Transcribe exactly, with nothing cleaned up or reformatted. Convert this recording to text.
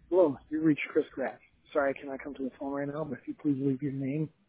Hello, you reached Chris Graff. Sorry I cannot come to the phone right now, but if you please leave your name